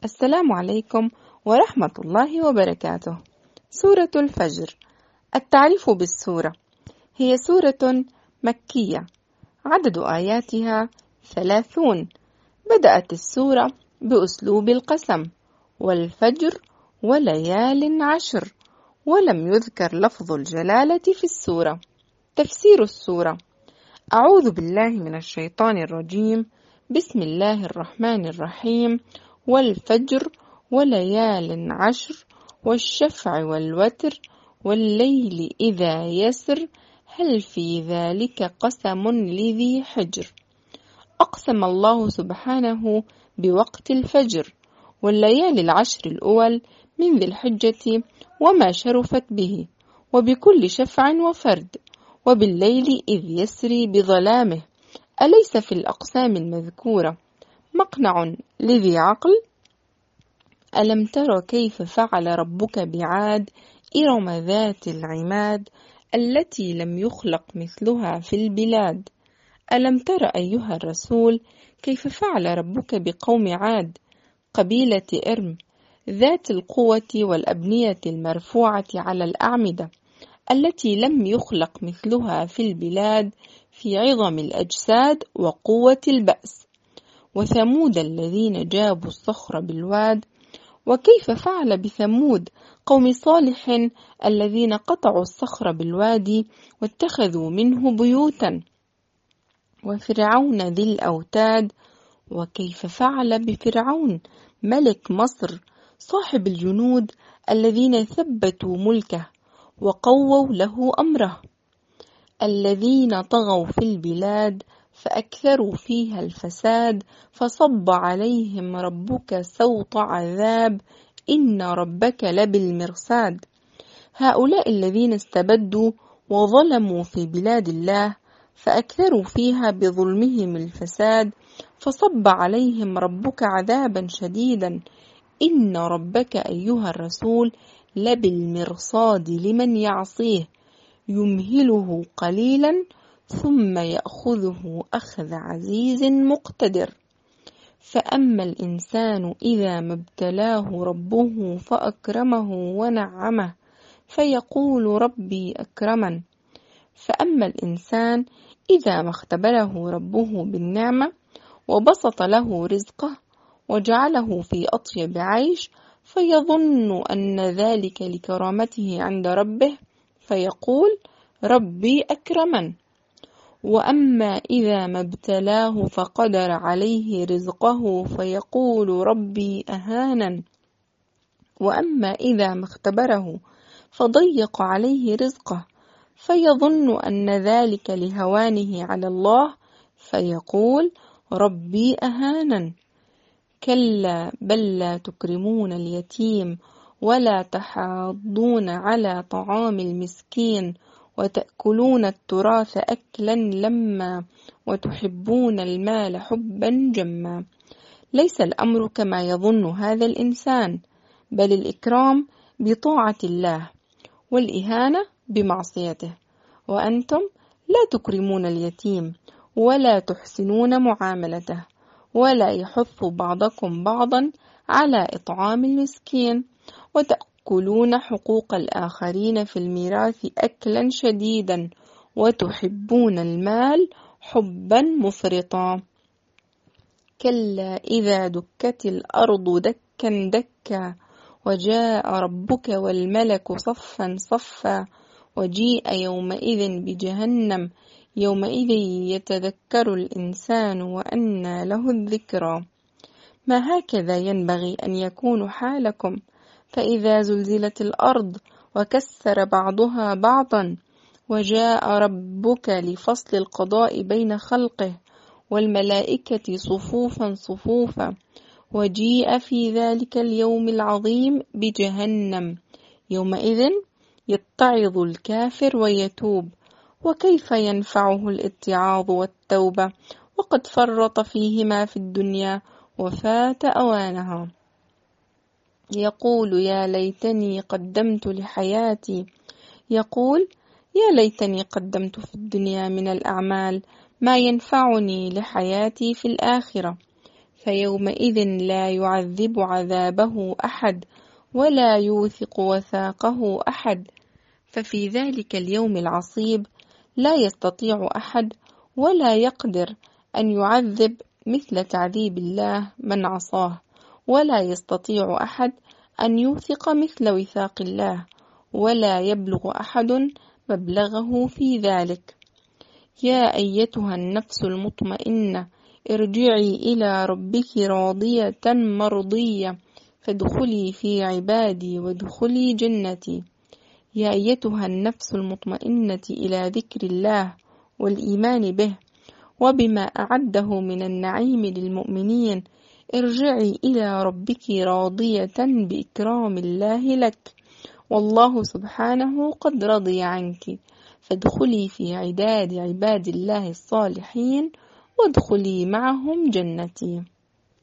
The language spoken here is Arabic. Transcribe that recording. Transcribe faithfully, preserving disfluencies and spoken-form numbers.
السلام عليكم ورحمة الله وبركاته. سورة الفجر. التعريف بالسورة: هي سورة مكية، عدد آياتها ثلاثون. بدأت السورة بأسلوب القسم: والفجر وليال عشر، ولم يذكر لفظ الجلالة في السورة. تفسير السورة: أعوذ بالله من الشيطان الرجيم، بسم الله الرحمن الرحيم. والفجر وليال عشر، والشفع والوتر، والليل إذا يسر، هل في ذلك قسم لذي حجر. أقسم الله سبحانه بوقت الفجر والليالي العشر الأول من ذي الحجة وما شرفت به، وبكل شفع وفرد، وبالليل إذ يسري بظلامه. أليس في الأقسام المذكورة مقنع لذي عقل؟ ألم تر كيف فعل ربك بعاد إرم ذات العماد التي لم يخلق مثلها في البلاد. ألم تر أيها الرسول كيف فعل ربك بقوم عاد قبيلة إرم ذات القوة والأبنية المرفوعة على الأعمدة التي لم يخلق مثلها في البلاد في عظم الأجساد وقوة البأس. وثمود الذين جابوا الصخر بالواد. وكيف فعل بثمود قوم صالح الذين قطعوا الصخر بالوادي واتخذوا منه بيوتا. وفرعون ذي الأوتاد. وكيف فعل بفرعون ملك مصر صاحب الجنود الذين ثبتوا ملكه وقووا له أمره. الذين طغوا في البلاد فأكثروا فيها الفساد، فصب عليهم ربك سوط عذاب، إن ربك لبالمرصاد. هؤلاء الذين استبدوا وظلموا في بلاد الله فأكثروا فيها بظلمهم الفساد، فصب عليهم ربك عذابا شديدا، إن ربك أيها الرسول لبالمرصاد لمن يعصيه، يمهله قليلا ثم يأخذه أخذ عزيز مقتدر. فأما الإنسان إذا ما ابتلاه ربه فأكرمه ونعمه فيقول ربي أكرمن. فأما الإنسان إذا ما اختبره ربه بالنعمة وبسط له رزقه وجعله في أطيب عيش فيظن أن ذلك لكرامته عند ربه فيقول ربي أكرمن. وأما إذا ما ابتلاه فقدر عليه رزقه فيقول ربي أهانن. وأما إذا ما اختبره فضيق عليه رزقه فيظن أن ذلك لهوانه على الله فيقول ربي أهانن. كلا بل لا تكرمون اليتيم ولا تحاضون على طعام المسكين وتأكلون التراث أكلا لما وتحبون المال حبا جما. ليس الأمر كما يظن هذا الإنسان، بل الإكرام بطاعة الله والإهانة بمعصيته. وأنتم لا تكرمون اليتيم ولا تحسنون معاملته، ولا يحث بعضكم بعضا على إطعام المسكين، وتأكلون حقوق الآخرين في الميراث أكلا شديدا، وتحبون المال حبا مفرطا. كلا إذا دكت الأرض دكا دكا وجاء ربك والملك صفا صفا وجيء يومئذ بجهنم يومئذ يتذكر الإنسان وأنى له الذكرى. ما هكذا ينبغي أن يكون حالكم، فإذا زلزلت الأرض وكسر بعضها بعضا وجاء ربك لفصل القضاء بين خلقه والملائكة صفوفا صفوفا وجيء في ذلك اليوم العظيم بجهنم يومئذ يتعظ الكافر ويتوب، وكيف ينفعه الاتعاظ والتوبة وقد فرط فيهما في الدنيا وفات أوانها. يقول يا ليتني قدمت لحياتي يقول يا ليتني قدمت في الدنيا من الأعمال ما ينفعني لحياتي في الآخرة، فيومئذ لا يعذب عذابه أحد ولا يوثق وثاقه أحد. ففي ذلك اليوم العصيب لا يستطيع أحد ولا يقدر أن يعذب مثل تعذيب الله من عصاه، ولا يستطيع أحد أن يوثق مثل وثاق الله، ولا يبلغ أحد مبلغه في ذلك. يا أيتها النفس المطمئنة ارجعي إلى ربك راضية مرضية فادخلي في عبادي وادخلي جنتي. يا أيتها النفس المطمئنة إلى ذكر الله والإيمان به وبما أعده من النعيم للمؤمنين، ارجعي إلى ربك راضية بإكرام الله لك، والله سبحانه قد رضي عنك، فادخلي في عداد عباد الله الصالحين وادخلي معهم جنتي.